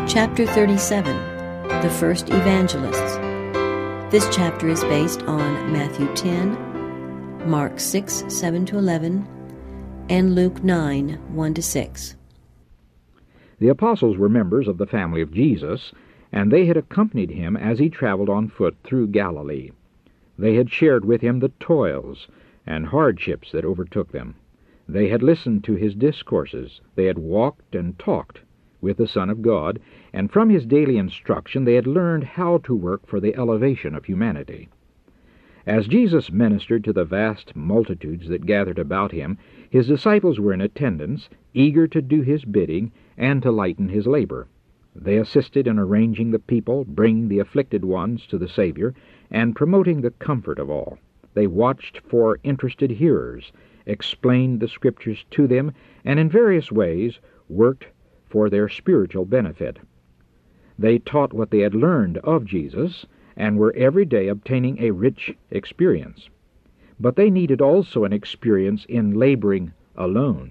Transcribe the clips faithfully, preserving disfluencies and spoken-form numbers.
Chapter thirty-seven, The First Evangelists. This chapter is based on Matthew ten, Mark six, seven to eleven, and Luke nine, one to six. The apostles were members of the family of Jesus, and they had accompanied him as he traveled on foot through Galilee. They had shared with him the toils and hardships that overtook them. They had listened to his discourses. They had walked and talked with the Son of God, and from his daily instruction they had learned how to work for the elevation of humanity. As Jesus ministered to the vast multitudes that gathered about him, his disciples were in attendance, eager to do his bidding and to lighten his labor. They assisted in arranging the people, bringing the afflicted ones to the Savior, and promoting the comfort of all. They watched for interested hearers, explained the Scriptures to them, and in various ways worked for their spiritual benefit. They taught what they had learned of Jesus, and were every day obtaining a rich experience. But they needed also an experience in laboring alone.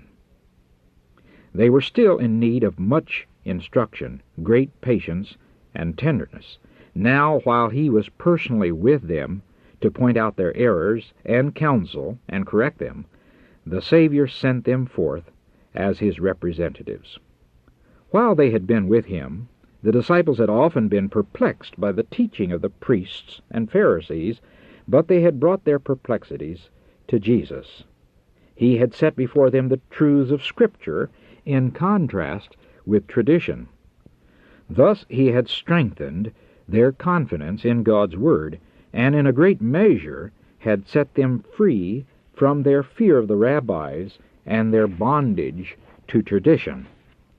They were still in need of much instruction, great patience, and tenderness. Now, while he was personally with them to point out their errors and counsel and correct them, the Savior sent them forth as his representatives. While they had been with him, the disciples had often been perplexed by the teaching of the priests and Pharisees, but they had brought their perplexities to Jesus. He had set before them the truths of Scripture in contrast with tradition. Thus he had strengthened their confidence in God's Word, and in a great measure had set them free from their fear of the rabbis and their bondage to tradition.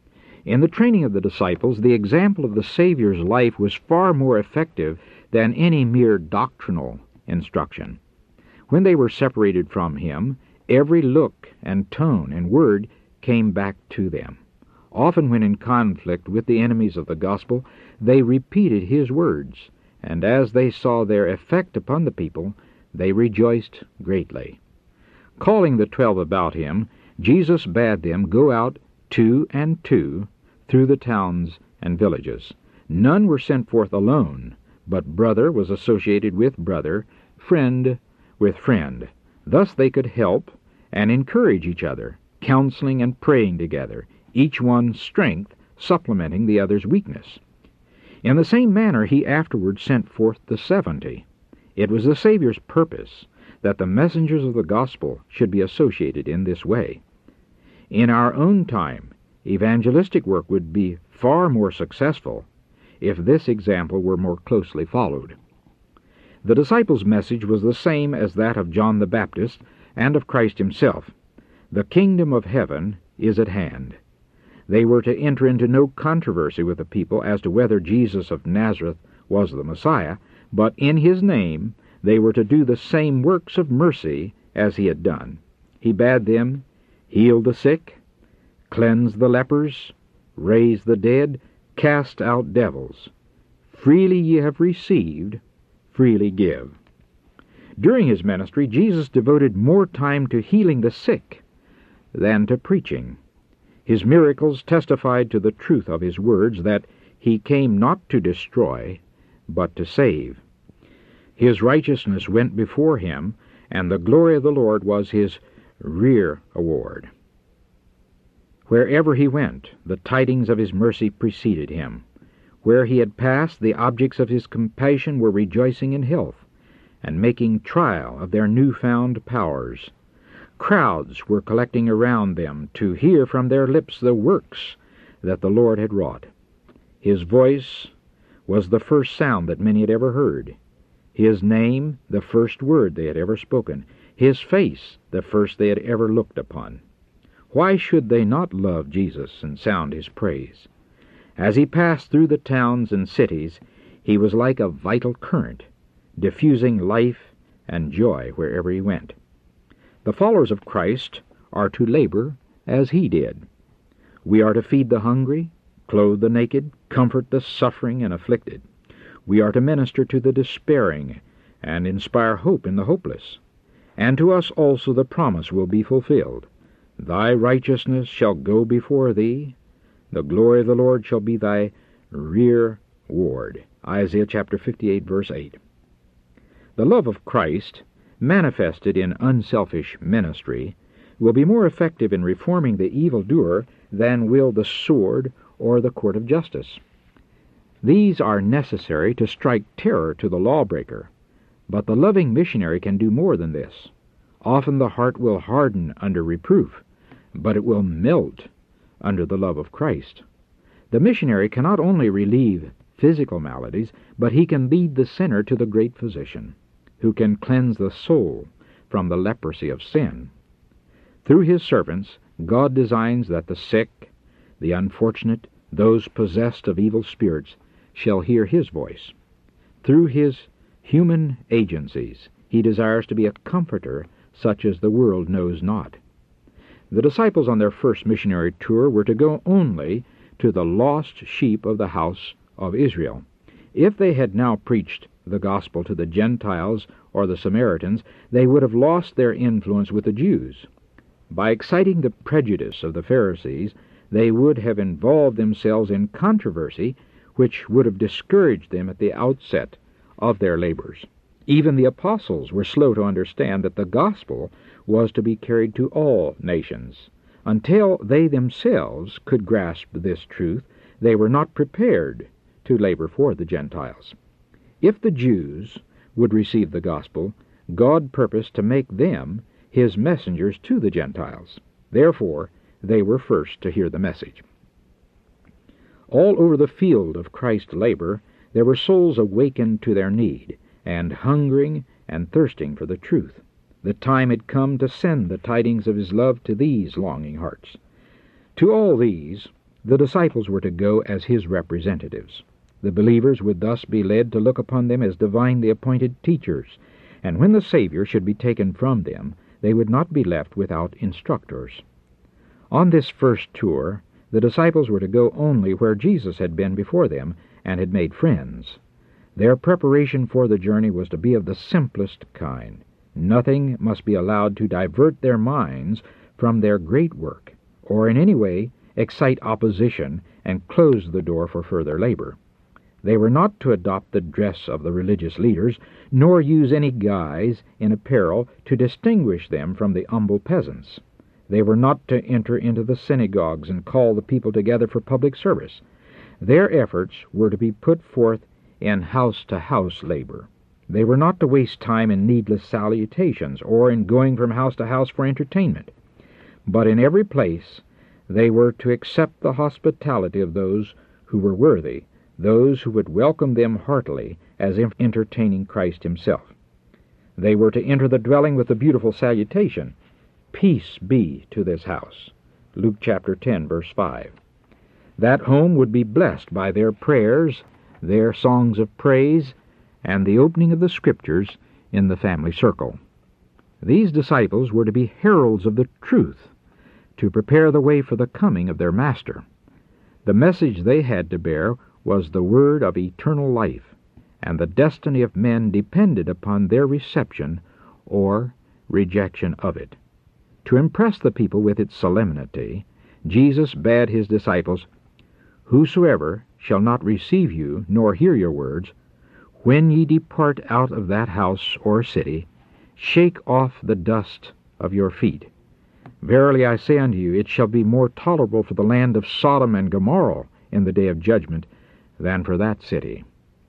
In the training of the disciples, the example of the Savior's life was far more effective than any mere doctrinal instruction. When they were separated from him, every look and tone and word came back to them. Often when in conflict with the enemies of the gospel, they repeated his words, and as they saw their effect upon the people, they rejoiced greatly. Calling the twelve about him, Jesus bade them go out two and two through the towns and villages. None were sent forth alone, but brother was associated with brother, friend with friend. Thus they could help and encourage each other, counseling and praying together, each one's strength supplementing the other's weakness. In the same manner he afterwards sent forth the seventy. It was the Savior's purpose that the messengers of the gospel should be associated in this way. In our own time, evangelistic work would be far more successful if this example were more closely followed. The disciples' message was the same as that of John the Baptist and of Christ himself. The kingdom of heaven is at hand. They were to enter into no controversy with the people as to whether Jesus of Nazareth was the Messiah, but in his name they were to do the same works of mercy as he had done. He bade them heal the sick, cleanse the lepers, raise the dead, cast out devils. Freely ye have received, freely give. During his ministry, Jesus devoted more time to healing the sick than to preaching. His miracles testified to the truth of his words that he came not to destroy, but to save. His righteousness went before him, and the glory of the Lord was his rear award. Wherever he went, the tidings of his mercy preceded him. Where he had passed, the objects of his compassion were rejoicing in health, and making trial of their new-found powers. Crowds were collecting around them to hear from their lips the works that the Lord had wrought. His voice was the first sound that many had ever heard. His name, the first word they had ever spoken. His face, the first they had ever looked upon. Why should they not love Jesus and sound his praise? As he passed through the towns and cities, he was like a vital current, diffusing life and joy wherever he went. The followers of Christ are to labor as he did. We are to feed the hungry, clothe the naked, comfort the suffering and afflicted. We are to minister to the despairing and inspire hope in the hopeless. And to us also the promise will be fulfilled. Thy righteousness shall go before thee, the glory of the Lord shall be thy rearward. Isaiah chapter fifty-eight, verse eight. The love of Christ, manifested in unselfish ministry, will be more effective in reforming the evildoer than will the sword or the court of justice. These are necessary to strike terror to the lawbreaker, but the loving missionary can do more than this. Often the heart will harden under reproof, but it will melt under the love of Christ. The missionary can not only relieve physical maladies, but he can lead the sinner to the great physician, who can cleanse the soul from the leprosy of sin. Through his servants, God designs that the sick, the unfortunate, those possessed of evil spirits, shall hear his voice. Through his human agencies, he desires to be a comforter such as the world knows not. The disciples on their first missionary tour were to go only to the lost sheep of the house of Israel. If they had now preached the gospel to the Gentiles or the Samaritans, they would have lost their influence with the Jews. By exciting the prejudice of the Pharisees, they would have involved themselves in controversy which would have discouraged them at the outset of their labors. Even the apostles were slow to understand that the gospel was to be carried to all nations. Until they themselves could grasp this truth, they were not prepared to labor for the Gentiles. If the Jews would receive the gospel, God purposed to make them his messengers to the Gentiles. Therefore, they were first to hear the message. All over the field of Christ's labor, there were souls awakened to their need, and hungering and thirsting for the truth. The time had come to send the tidings of his love to these longing hearts. To all these, the disciples were to go as his representatives. The believers would thus be led to look upon them as divinely appointed teachers, and when the Savior should be taken from them, they would not be left without instructors. On this first tour, the disciples were to go only where Jesus had been before them and had made friends. Their preparation for the journey was to be of the simplest kind. Nothing must be allowed to divert their minds from their great work, or in any way excite opposition and close the door for further labor. They were not to adopt the dress of the religious leaders, nor use any guise in apparel to distinguish them from the humble peasants. They were not to enter into the synagogues and call the people together for public service. Their efforts were to be put forth in house-to-house labor. They were not to waste time in needless salutations or in going from house to house for entertainment. But in every place they were to accept the hospitality of those who were worthy, those who would welcome them heartily as if entertaining Christ himself. They were to enter the dwelling with the beautiful salutation, "Peace be to this house." Luke chapter ten, verse five. That home would be blessed by their prayers, their songs of praise, and the opening of the Scriptures in the family circle. These disciples were to be heralds of the truth, to prepare the way for the coming of their Master. The message they had to bear was the word of eternal life, and the destiny of men depended upon their reception or rejection of it. To impress the people with its solemnity, Jesus bade his disciples, "Whosoever shall not receive you, nor hear your words, when ye depart out of that house or city, shake off the dust of your feet. Verily I say unto you, it shall be more tolerable for the land of Sodom and Gomorrah in the day of judgment than for that city."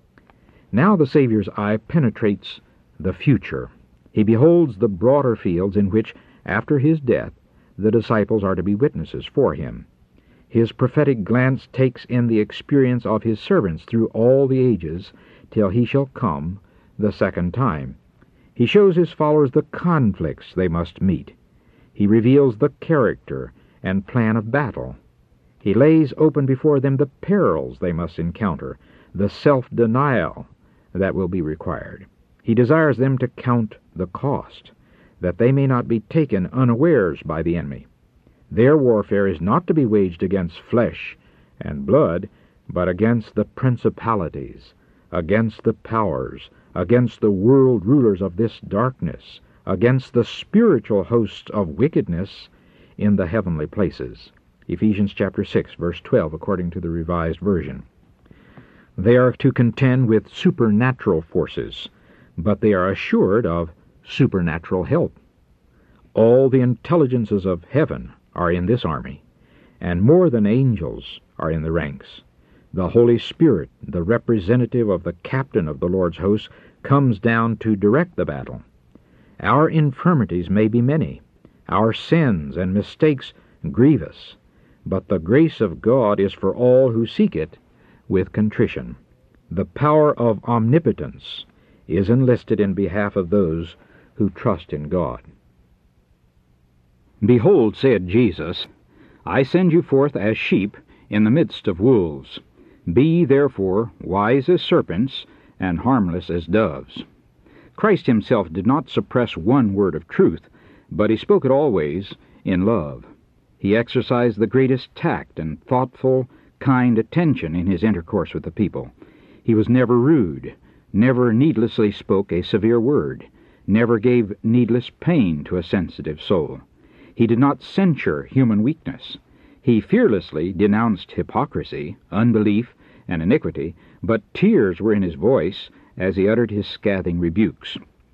Now the Savior's eye penetrates the future. He beholds the broader fields in which, after his death, the disciples are to be witnesses for him. His prophetic glance takes in the experience of his servants through all the ages, till he shall come the second time. He shows his followers the conflicts they must meet. He reveals the character and plan of battle. He lays open before them the perils they must encounter, the self-denial that will be required. He desires them to count the cost, that they may not be taken unawares by the enemy. Their warfare is not to be waged against flesh and blood, but against the principalities, against the powers, against the world rulers of this darkness, against the spiritual hosts of wickedness in the heavenly places. Ephesians chapter six, verse twelve, according to the Revised Version. They are to contend with supernatural forces, but they are assured of supernatural help. All the intelligences of heaven are in this army, and more than angels are in the ranks. The Holy Spirit, the representative of the captain of the Lord's host, comes down to direct the battle. Our infirmities may be many, our sins and mistakes grievous, but the grace of God is for all who seek it with contrition. The power of omnipotence is enlisted in behalf of those who trust in God. Behold, said Jesus, I send you forth as sheep in the midst of wolves. Be therefore wise as serpents and harmless as doves. Christ himself did not suppress one word of truth, but he spoke it always in love. He exercised the greatest tact and thoughtful, kind attention in his intercourse with the people. He was never rude, never needlessly spoke a severe word, never gave needless pain to a sensitive soul. He did not censure human weakness. He fearlessly denounced hypocrisy, unbelief, and iniquity, but tears were in his voice as he uttered his scathing rebukes.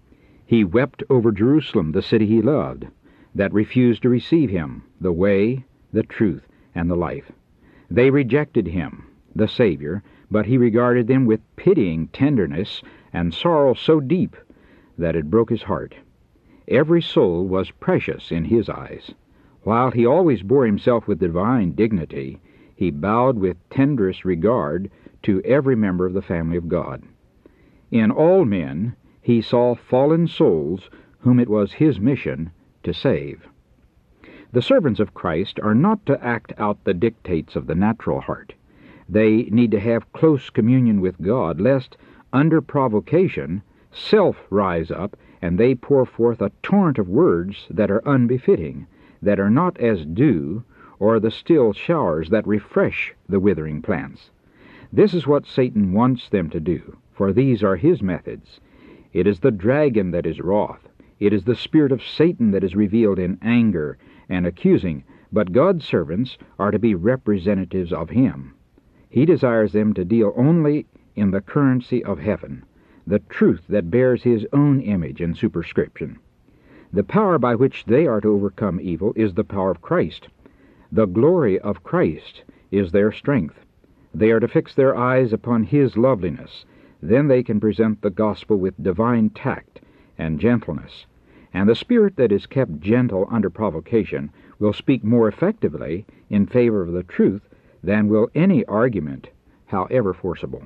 He wept over Jerusalem, the city he loved, that refused to receive him, the way, the truth, and the life. They rejected him, the Savior, but he regarded them with pitying tenderness and sorrow so deep that it broke his heart. Every soul was precious in his eyes. While he always bore himself with divine dignity, he bowed with tenderest regard to every member of the family of God. In all men he saw fallen souls whom it was his mission to save. The servants of Christ are not to act out the dictates of the natural heart. They need to have close communion with God, lest, under provocation, self rise up and they pour forth a torrent of words that are unbefitting, that are not as dew, or the still showers that refresh the withering plants. This is what Satan wants them to do, for these are his methods. It is the dragon that is wroth. It is the spirit of Satan that is revealed in anger and accusing, but God's servants are to be representatives of him. He desires them to deal only in the currency of heaven, the truth that bears his own image and superscription. The power by which they are to overcome evil is the power of Christ. The glory of Christ is their strength. They are to fix their eyes upon his loveliness. Then they can present the gospel with divine tact and gentleness. And the spirit that is kept gentle under provocation will speak more effectively in favor of the truth than will any argument, however forcible.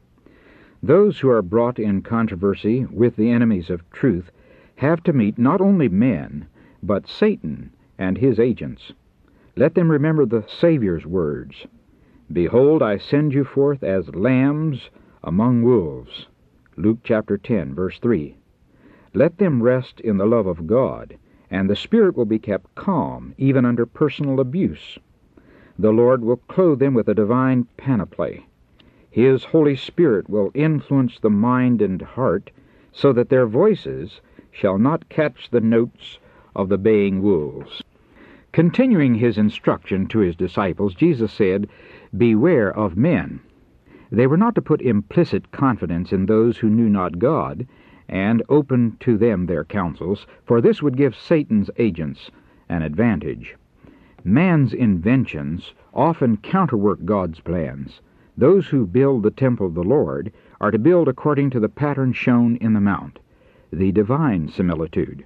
Those who are brought in controversy with the enemies of truth have to meet not only men, but Satan and his agents. Let them remember the Savior's words, Behold, I send you forth as lambs among wolves. Luke chapter ten, verse three. Let them rest in the love of God, and the spirit will be kept calm, even under personal abuse. The Lord will clothe them with a divine panoply. His Holy Spirit will influence the mind and heart, so that their voices shall not catch the notes of the baying wolves. Continuing his instruction to his disciples, Jesus said, Beware of men. They were not to put implicit confidence in those who knew not God, and open to them their counsels, for this would give Satan's agents an advantage. Man's inventions often counterwork God's plans. Those who build the temple of the Lord are to build according to the pattern shown in the mount, the divine similitude.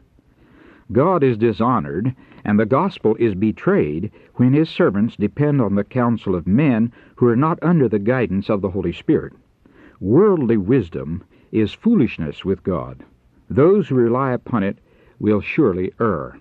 God is dishonored, and the gospel is betrayed when his servants depend on the counsel of men who are not under the guidance of the Holy Spirit. Worldly wisdom is foolishness with God. Those who rely upon it will surely err.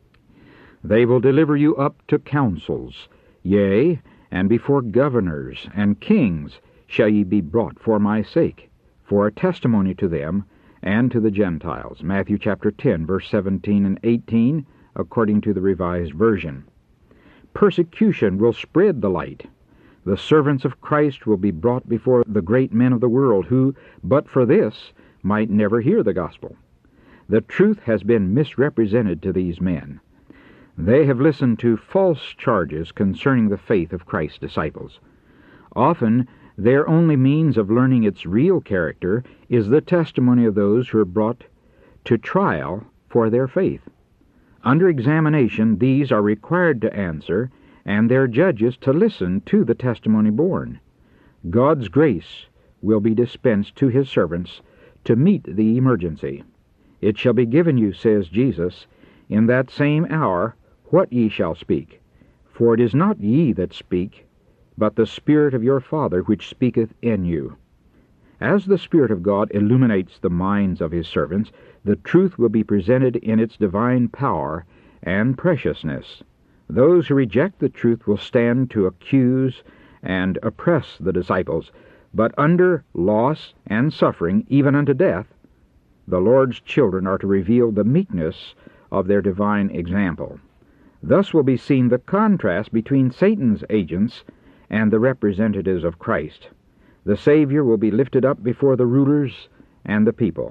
They will deliver you up to councils, yea, and before governors and kings shall ye be brought for my sake, for a testimony to them and to the Gentiles. Matthew chapter ten, verse seventeen and eighteen, according to the Revised Version. Persecution will spread the light. The servants of Christ will be brought before the great men of the world, who, but for this, might never hear the gospel. The truth has been misrepresented to these men. They have listened to false charges concerning the faith of Christ's disciples. Often Their only means of learning its real character is the testimony of those who are brought to trial for their faith. Under examination, these are required to answer, and their judges to listen to the testimony borne. God's grace will be dispensed to his servants to meet the emergency. It shall be given you, says Jesus, in that same hour what ye shall speak. For it is not ye that speak, but the Spirit of your Father which speaketh in you. As the Spirit of God illuminates the minds of his servants, the truth will be presented in its divine power and preciousness. Those who reject the truth will stand to accuse and oppress the disciples, but under loss and suffering, even unto death, the Lord's children are to reveal the meekness of their divine example. Thus will be seen the contrast between Satan's agents and the representatives of Christ. The Savior will be lifted up before the rulers and the people.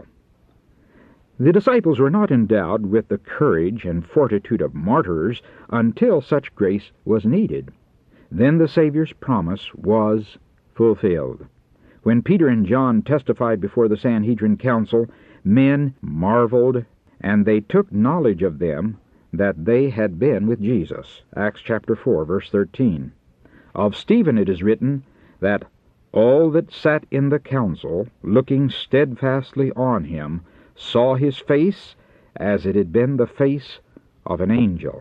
The disciples were not endowed with the courage and fortitude of martyrs until such grace was needed. Then the Savior's promise was fulfilled. When Peter and John testified before the Sanhedrin council, men marveled, and they took knowledge of them that they had been with Jesus. Acts chapter four, verse thirteen. Of Stephen it is written that all that sat in the council, looking steadfastly on him, saw his face as it had been the face of an angel.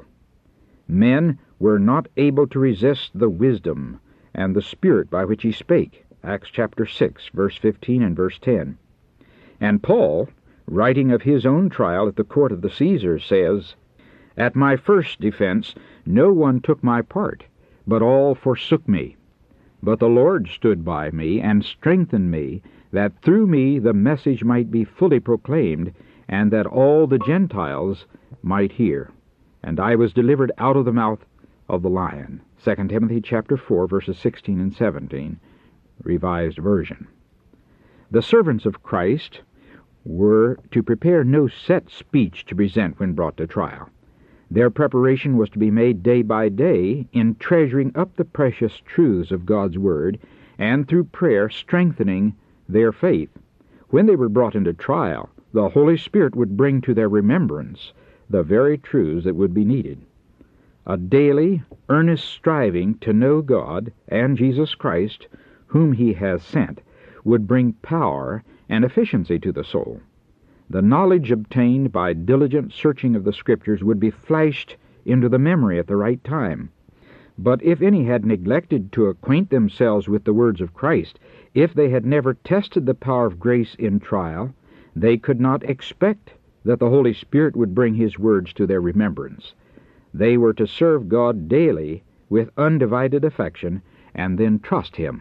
Men were not able to resist the wisdom and the spirit by which he spake. Acts chapter six, verse fifteen and verse ten. And Paul, writing of his own trial at the court of the Caesars, says, At my first defense no one took my part, but all forsook me. But the Lord stood by me and strengthened me, that through me the message might be fully proclaimed, and that all the Gentiles might hear. And I was delivered out of the mouth of the lion. Second Timothy chapter four, verses sixteen and seventeen, Revised Version. The servants of Christ were to prepare no set speech to present when brought to trial. Their preparation was to be made day by day in treasuring up the precious truths of God's Word, and through prayer strengthening their faith. When they were brought into trial, the Holy Spirit would bring to their remembrance the very truths that would be needed. A daily, earnest striving to know God and Jesus Christ, whom he has sent, would bring power and efficiency to the soul. The knowledge obtained by diligent searching of the Scriptures would be flashed into the memory at the right time. But if any had neglected to acquaint themselves with the words of Christ, if they had never tested the power of grace in trial, they could not expect that the Holy Spirit would bring his words to their remembrance. They were to serve God daily with undivided affection, and then trust him.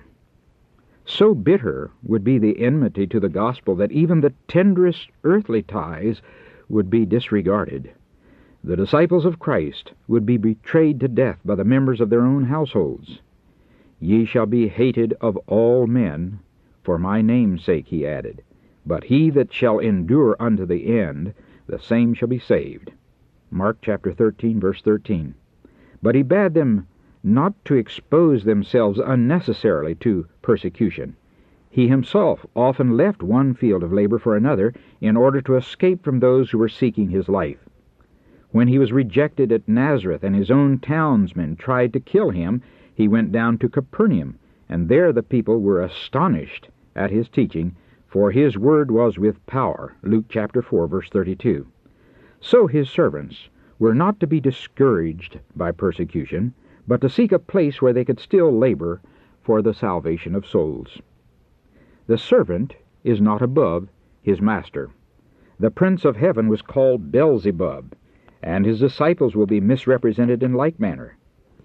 So bitter would be the enmity to the gospel that even the tenderest earthly ties would be disregarded. The disciples of Christ would be betrayed to death by the members of their own households. Ye shall be hated of all men for my name's sake, he added. But he that shall endure unto the end, the same shall be saved. Mark chapter thirteen, verse thirteen. But he bade them not to expose themselves unnecessarily to persecution. He himself often left one field of labor for another in order to escape from those who were seeking his life. When he was rejected at Nazareth and his own townsmen tried to kill him, he went down to Capernaum, and there the people were astonished at his teaching, for his word was with power. Luke chapter four, verse thirty-two. So his servants were not to be discouraged by persecution, but to seek a place where they could still labor for the salvation of souls. The servant is not above his master. The prince of heaven was called Beelzebub, and his disciples will be misrepresented in like manner.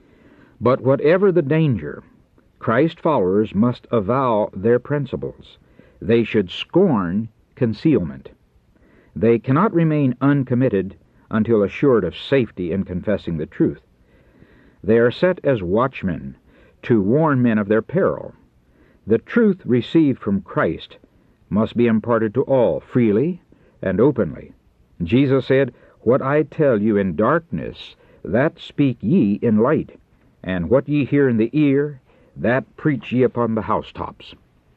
But whatever the danger, Christ followers must avow their principles. They should scorn concealment. They cannot remain uncommitted until assured of safety in confessing the truth. They are set as watchmen to warn men of their peril. The truth received from Christ must be imparted to all freely and openly. Jesus said, What I tell you in darkness, that speak ye in light, and what ye hear in the ear, that preach ye upon the housetops.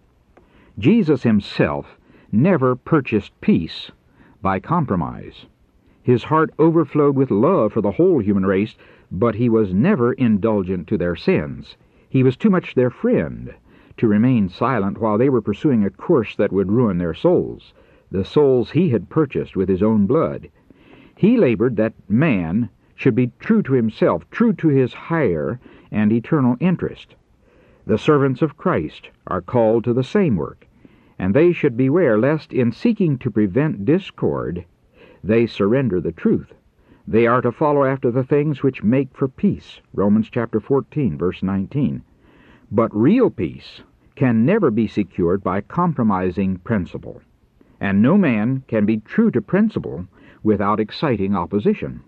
Jesus himself never purchased peace by compromise. His heart overflowed with love for the whole human race, but he was never indulgent to their sins. He was too much their friend to remain silent while they were pursuing a course that would ruin their souls, the souls he had purchased with his own blood. He labored that man should be true to himself, true to his higher and eternal interest. The servants of Christ are called to the same work, and they should beware lest in seeking to prevent discord they surrender the truth. They are to follow after the things which make for peace, Romans chapter fourteen, verse nineteen. But real peace can never be secured by compromising principle, and no man can be true to principle without exciting opposition.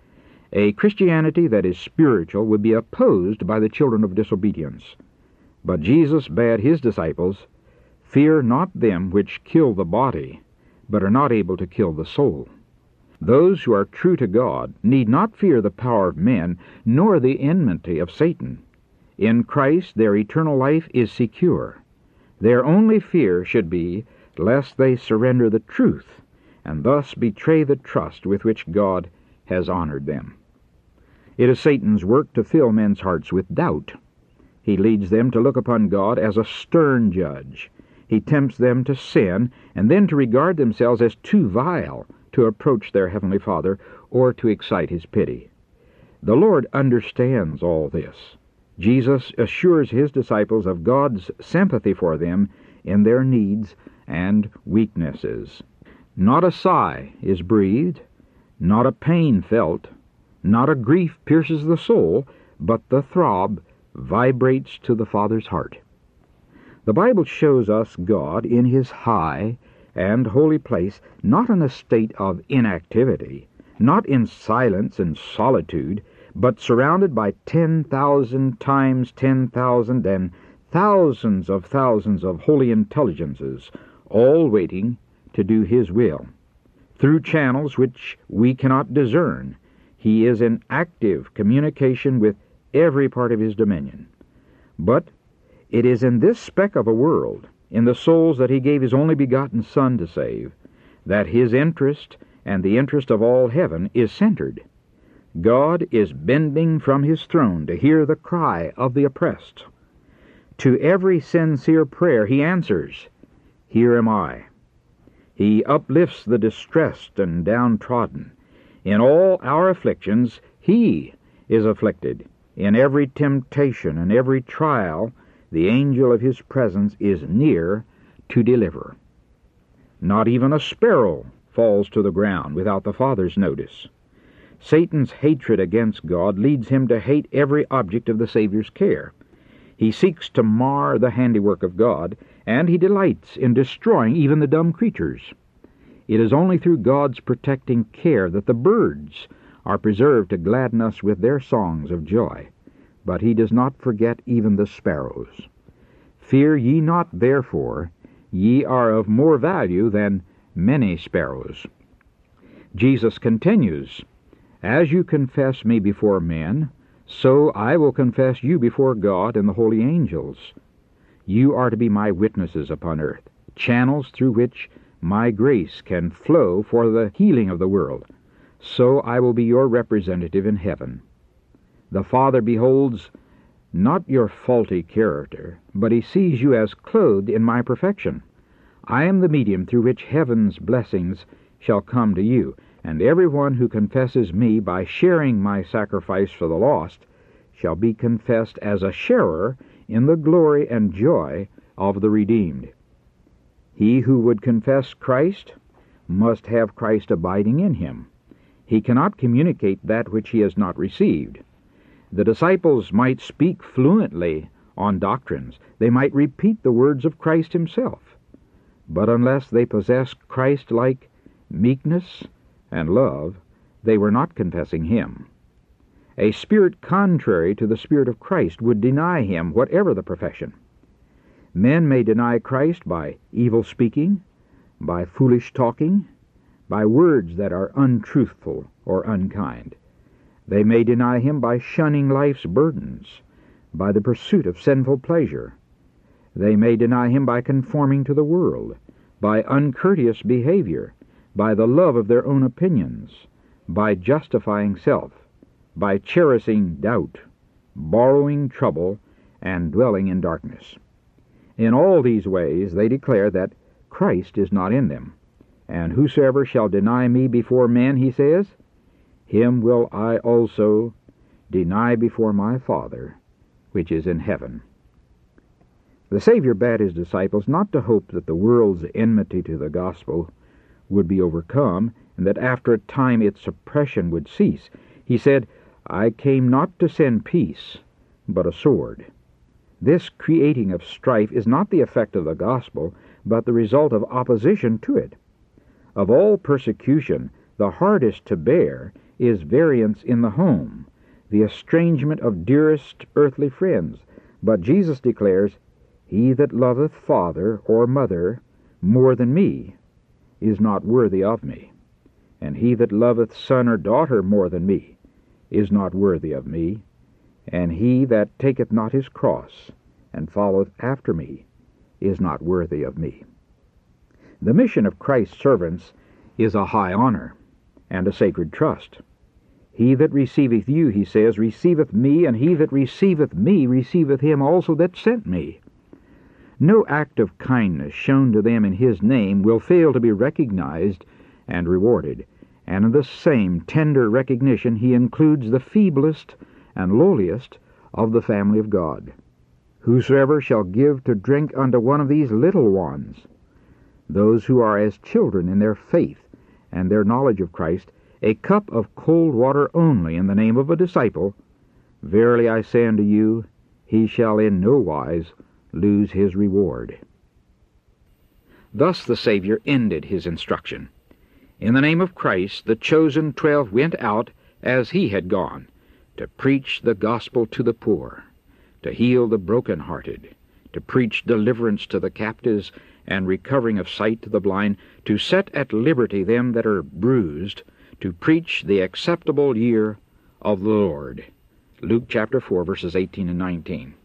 A Christianity that is spiritual would be opposed by the children of disobedience. But Jesus bade his disciples, "Fear not them which kill the body, but are not able to kill the soul." Those who are true to God need not fear the power of men, nor the enmity of Satan. In Christ their eternal life is secure. Their only fear should be lest they surrender the truth, and thus betray the trust with which God has honored them. It is Satan's work to fill men's hearts with doubt. He leads them to look upon God as a stern judge. He tempts them to sin, and then to regard themselves as too vile to approach their Heavenly Father or to excite His pity. The Lord understands all this. Jesus assures His disciples of God's sympathy for them in their needs and weaknesses. Not a sigh is breathed, not a pain felt, not a grief pierces the soul, but the throb vibrates to the Father's heart. The Bible shows us God in His high and holy place, not in a state of inactivity, not in silence and solitude, but surrounded by ten thousand times ten thousand and thousands of thousands of holy intelligences, all waiting to do His will. Through channels which we cannot discern, He is in active communication with every part of His dominion. But it is in this speck of a world, in the souls that He gave His only begotten Son to save, that His interest and the interest of all heaven is centered. God is bending from His throne to hear the cry of the oppressed. To every sincere prayer He answers, "Here am I." He uplifts the distressed and downtrodden. In all our afflictions He is afflicted. In every temptation and every trial the angel of His presence is near to deliver. Not even a sparrow falls to the ground without the Father's notice. Satan's hatred against God leads him to hate every object of the Savior's care. He seeks to mar the handiwork of God, and he delights in destroying even the dumb creatures. It is only through God's protecting care that the birds are preserved to gladden us with their songs of joy. But He does not forget even the sparrows. "Fear ye not, therefore, ye are of more value than many sparrows." Jesus continues, "As you confess me before men, so I will confess you before God and the holy angels. You are to be my witnesses upon earth, channels through which my grace can flow for the healing of the world. So I will be your representative in heaven. The Father beholds not your faulty character, but He sees you as clothed in my perfection. I am the medium through which heaven's blessings shall come to you, and everyone who confesses me by sharing my sacrifice for the lost shall be confessed as a sharer in the glory and joy of the redeemed. He who would confess Christ must have Christ abiding in him. He cannot communicate that which he has not received. The disciples might speak fluently on doctrines. They might repeat the words of Christ Himself. But unless they possessed Christ-like meekness and love, they were not confessing Him. A spirit contrary to the Spirit of Christ would deny Him, whatever the profession. Men may deny Christ by evil speaking, by foolish talking, by words that are untruthful or unkind. They may deny Him by shunning life's burdens, by the pursuit of sinful pleasure. They may deny him by conforming to the world, by uncourteous behavior, by the love of their own opinions, by justifying self, by cherishing doubt, borrowing trouble, and dwelling in darkness. In all these ways they declare that Christ is not in them. And whosoever shall deny me before men, he says, him will I also deny before my Father, which is in heaven. The Savior bade his disciples not to hope that the world's enmity to the gospel would be overcome, and that after a time its oppression would cease. He said, I came not to send peace, but a sword. This creating of strife is not the effect of the gospel, but the result of opposition to it. Of all persecution, the hardest to bear is variance in the home, the estrangement of dearest earthly friends. But Jesus declares, he that loveth father or mother more than me is not worthy of me, and he that loveth son or daughter more than me is not worthy of me, and he that taketh not his cross and followeth after me is not worthy of me. The mission of Christ's servants is a high honor and a sacred trust. He that receiveth you, he says, receiveth me, and he that receiveth me receiveth him also that sent me. No act of kindness shown to them in his name will fail to be recognized and rewarded, and in the same tender recognition he includes the feeblest and lowliest of the family of God. Whosoever shall give to drink unto one of these little ones, those who are as children in their faith and their knowledge of Christ, a cup of cold water only in the name of a disciple, verily I say unto you, he shall in no wise lose his reward. Thus the Savior ended his instruction. In the name of Christ, the chosen twelve went out as he had gone, to preach the gospel to the poor, to heal the broken-hearted, to preach deliverance to the captives, and recovering of sight to the blind, to set at liberty them that are bruised, to preach the acceptable year of the Lord. Luke chapter four, verses eighteen and nineteen.